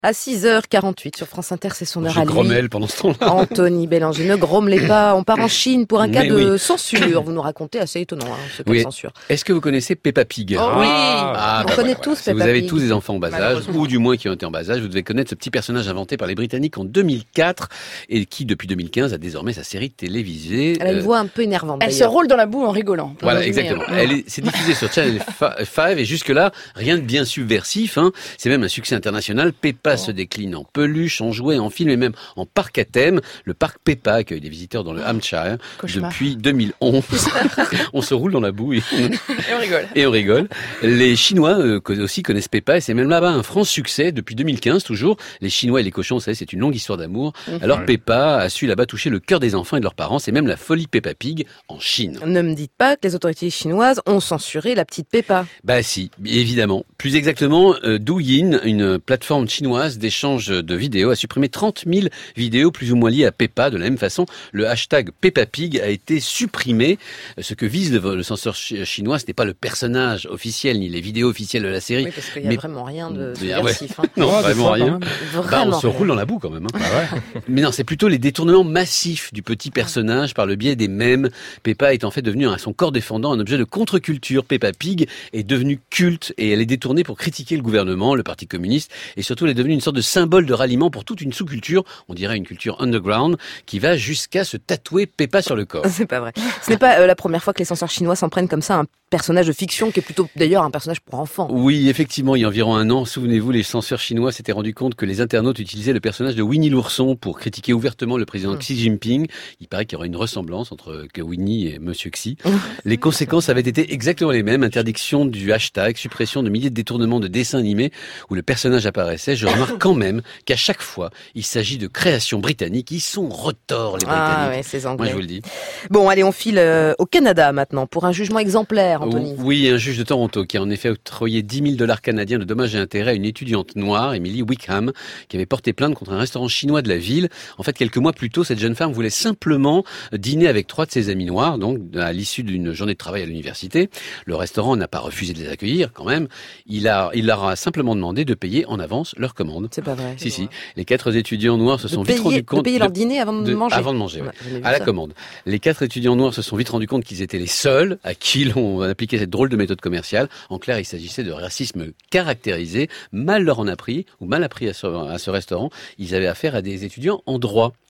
À 6h48 sur France Inter, c'est son heure à lui. Je grommelle pendant ce temps-là. Anthony Bélanger, ne grommelez pas. On part en Chine pour un cas de censure. Vous nous racontez, assez étonnant, ce cas de censure. Est-ce que vous connaissez Peppa Pig? Oh oui, on connaît tous Peppa Pig. Vous avez tous des enfants en bas âge, ou du moins qui ont été en bas âge, vous devez connaître ce petit personnage inventé par les Britanniques en 2004 et qui, depuis 2015, a désormais sa série télévisée. Elle a une voix un peu énervante. Elle se roule dans la boue en rigolant. Voilà, exactement. C'est diffusé sur Channel 5 et jusque-là, rien de bien subversif. C'est même un succès international. Peppa se décline en peluche, en jouet, en film et même en parc à thème. Le parc Peppa accueille des visiteurs dans le Hampshire depuis 2011. On se roule dans la boue et on rigole. Les Chinois aussi connaissent Peppa et c'est même là-bas un franc succès depuis 2015 toujours. Les Chinois et les cochons, vous savez, c'est une longue histoire d'amour. Alors Peppa a su là-bas toucher le cœur des enfants et de leurs parents. C'est même la folie Peppa Pig en Chine. Ne me dites pas que les autorités chinoises ont censuré la petite Peppa. Bah si, évidemment. Plus exactement, Douyin, une plateforme chinoise d'échange de vidéos, a supprimé 30 000 vidéos plus ou moins liées à Peppa. De la même façon, le hashtag Peppa Pig a été supprimé. Ce que vise le censeur chinois, ce n'est pas le personnage officiel ni les vidéos officielles de la série. Oui, parce qu'il n'y a vraiment rien de subversif. Non, vraiment rien. On se roule dans la boue quand même. Mais non, c'est plutôt les détournements massifs du petit personnage par le biais des mèmes. Peppa est en fait devenue à son corps défendant un objet de contre-culture. Peppa Pig est devenue culte et elle est détournée pour critiquer le gouvernement, le Parti communiste et surtout elle est devenue une sorte de symbole de ralliement pour toute une sous-culture, on dirait une culture underground, qui va jusqu'à se tatouer Peppa sur le corps. C'est pas vrai. Ce n'est pas la première fois que les censeurs chinois s'en prennent comme ça à un personnage de fiction qui est plutôt d'ailleurs un personnage pour enfants. Oui, effectivement, il y a environ un an, souvenez-vous, les censeurs chinois s'étaient rendus compte que les internautes utilisaient le personnage de Winnie l'ourson pour critiquer ouvertement le président Xi Jinping. Il paraît qu'il y aurait une ressemblance entre Winnie et Monsieur Xi. Les conséquences avaient été exactement les mêmes. Interdiction du hashtag, suppression de milliers de détournements de dessins animés où le personnage apparaissait. Je remarque quand même qu'à chaque fois, il s'agit de créations britanniques. Ils sont retors, les Britanniques. Ah ouais, ces Anglais. Moi, je vous le dis. Bon, allez, on file au Canada maintenant pour un jugement exemplaire, Anthony. Oui, un juge de Toronto qui a en effet octroyé 10 000 $ canadiens de dommages et intérêts à une étudiante noire, Emily Wickham, qui avait porté plainte contre un restaurant chinois de la ville. En fait, quelques mois plus tôt, cette jeune femme voulait simplement dîner avec 3 de ses amis noirs, donc à l'issue d'une journée de travail à l'université. Le restaurant n'a pas refusé de les accueillir quand même. Il leur a simplement demandé de payer en avance leur commande. C'est pas vrai. Si. Les 4 étudiants noirs se sont vite rendus compte... De payer leur dîner avant de manger. Avant de manger, à la commande. Les 4 étudiants noirs se sont vite rendus compte qu'ils étaient les seuls à qui l'on appliquait cette drôle de méthode commerciale. En clair, il s'agissait de racisme caractérisé. Mal leur en a pris, ou mal appris à ce restaurant. Ils avaient affaire à des étudiants en droit.